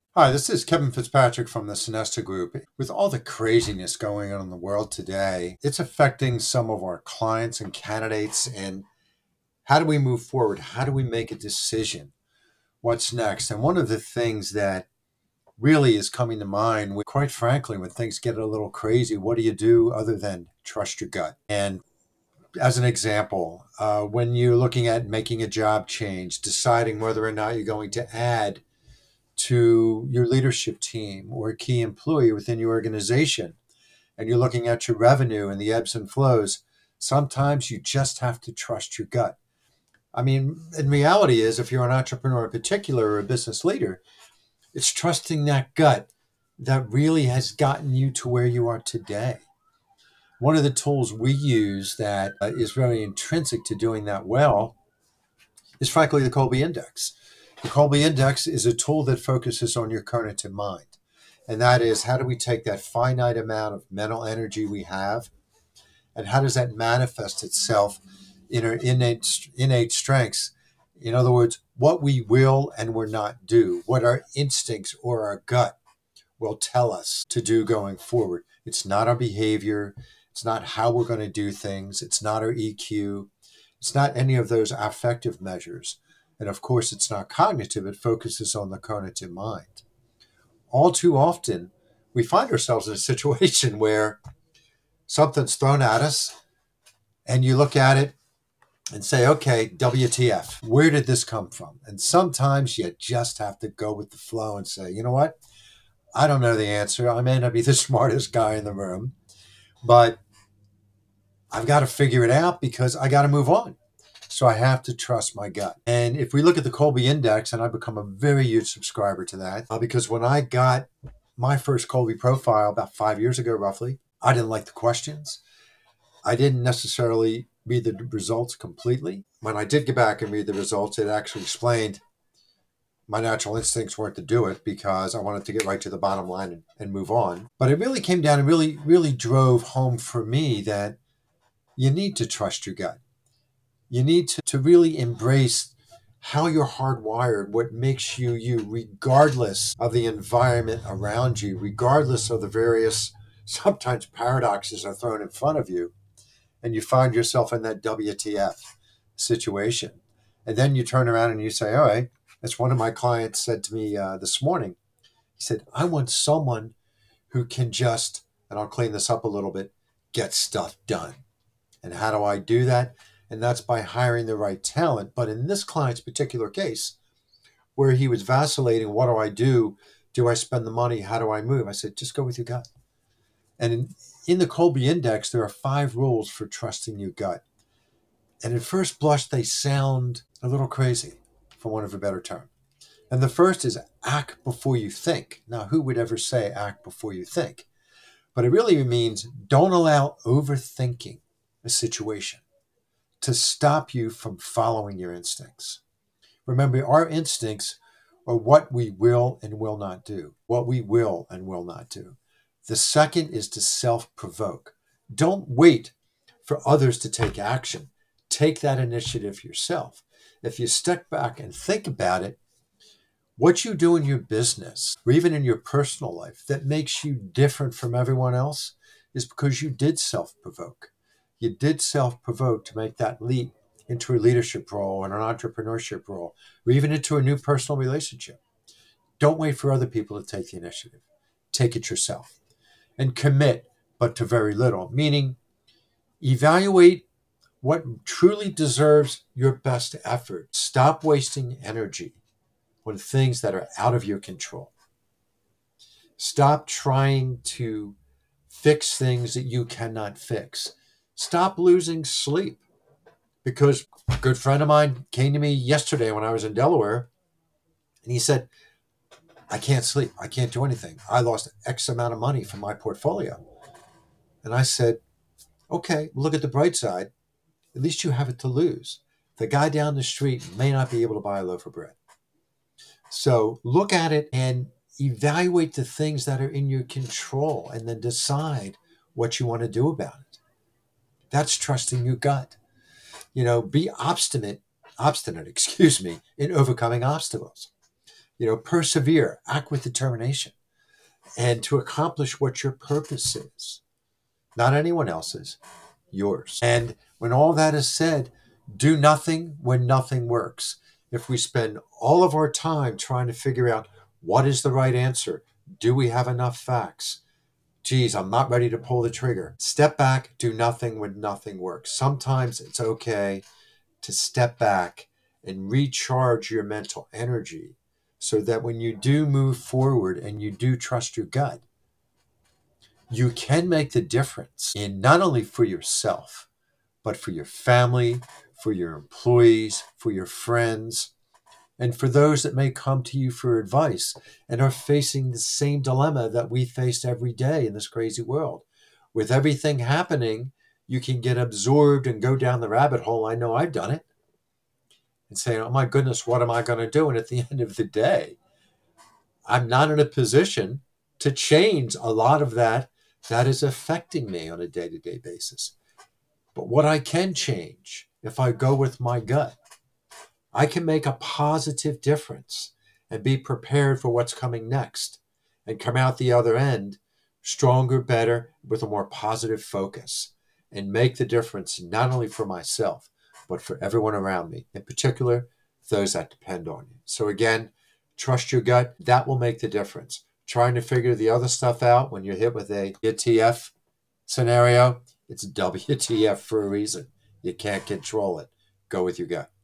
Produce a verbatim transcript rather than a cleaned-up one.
Hi, this is Kevin Fitzpatrick from the Sinesta Group. With all the craziness going on in the world today, it's affecting some of our clients and candidates. And how do we move forward? How do we make a decision? What's next? And one of the things that really is coming to mind, quite frankly, when things get a little crazy, what do you do other than trust your gut? And as an example, uh, when you're looking at making a job change, deciding whether or not you're going to add to your leadership team or a key employee within your organization, and you're looking at your revenue and the ebbs and flows, sometimes you just have to trust your gut. I mean, in reality is if you're an entrepreneur in particular or a business leader, it's trusting that gut that really has gotten you to where you are today. One of the tools we use that uh, is very intrinsic to doing that well is frankly the Colby Index. The Colby Index is a tool that focuses on your cognitive mind. And that is, how do we take that finite amount of mental energy we have, and how does that manifest itself in our innate, innate strengths? In other words, what we will and will not do, what our instincts or our gut will tell us to do going forward. It's not our behavior. It's not how we're going to do things. It's not our E Q. It's not any of those affective measures. And of course, it's not cognitive. It focuses on the cognitive mind. All too often, we find ourselves in a situation where something's thrown at us and you look at it and say, okay, W T F, where did this come from? And sometimes you just have to go with the flow and say, you know what? I don't know the answer. I may not be the smartest guy in the room, but I've got to figure it out because I got to move on. So I have to trust my gut. And if we look at the Colby Index, and I've become a very huge subscriber to that, uh, because when I got my first Colby profile about five years ago, roughly, I didn't like the questions. I didn't necessarily read the results completely. When I did get back and read the results, it actually explained my natural instincts weren't to do it because I wanted to get right to the bottom line and, and move on. But it really came down and really, really drove home for me that you need to trust your gut. You need to, to really embrace how you're hardwired, what makes you you, regardless of the environment around you, regardless of the various, sometimes paradoxes are thrown in front of you, and you find yourself in that W T F situation. And then you turn around and you say, all right, as one of my clients said to me uh, this morning, he said, I want someone who can just, and I'll clean this up a little bit, get stuff done. And how do I do that? And that's by hiring the right talent. But in this client's particular case, where he was vacillating, what do I do? Do I spend the money? How do I move? I said, just go with your gut. And in, in the Colby Index, there are five rules for trusting your gut. And at first blush, they sound a little crazy, for want of a better term. And the first is act before you think. Now, who would ever say act before you think? But it really means don't allow overthinking a situation to stop you from following your instincts. Remember, our instincts are what we will and will not do, what we will and will not do. The second is to self-provoke. Don't wait for others to take action. Take that initiative yourself. If you step back and think about it, what you do in your business or even in your personal life that makes you different from everyone else is because you did self-provoke. You did self-provoke to make that leap into a leadership role and an entrepreneurship role, or even into a new personal relationship. Don't wait for other people to take the initiative. Take it yourself and commit, but to very little, meaning evaluate what truly deserves your best effort. Stop wasting energy on things that are out of your control. Stop trying to fix things that you cannot fix. Stop losing sleep. Because a good friend of mine came to me yesterday when I was in Delaware, and he said, I can't sleep. I can't do anything. I lost X amount of money from my portfolio. And I said, okay, look at the bright side. At least you have it to lose. The guy down the street may not be able to buy a loaf of bread. So look at it and evaluate the things that are in your control and then decide what you want to do about it. That's trusting your gut. You know, be obstinate, obstinate, excuse me, in overcoming obstacles. You know, persevere, act with determination, and to accomplish what your purpose is, not anyone else's, yours. And when all that is said, do nothing when nothing works. If we spend all of our time trying to figure out what is the right answer, do we have enough facts? Geez, I'm not ready to pull the trigger. Step back, do nothing when nothing works. Sometimes it's okay to step back and recharge your mental energy so that when you do move forward and you do trust your gut, you can make the difference in not only for yourself, but for your family, for your employees, for your friends, and for those that may come to you for advice and are facing the same dilemma that we face every day in this crazy world. With everything happening, you can get absorbed and go down the rabbit hole. I know I've done it. And say, oh my goodness, what am I going to do? And at the end of the day, I'm not in a position to change a lot of that that is affecting me on a day-to-day basis. But what I can change, if I go with my gut, I can make a positive difference and be prepared for what's coming next and come out the other end stronger, better, with a more positive focus and make the difference not only for myself, but for everyone around me, in particular, those that depend on you. So again, trust your gut. That will make the difference. Trying to figure the other stuff out when you're hit with a W T F scenario, it's W T F for a reason. You can't control it. Go with your gut.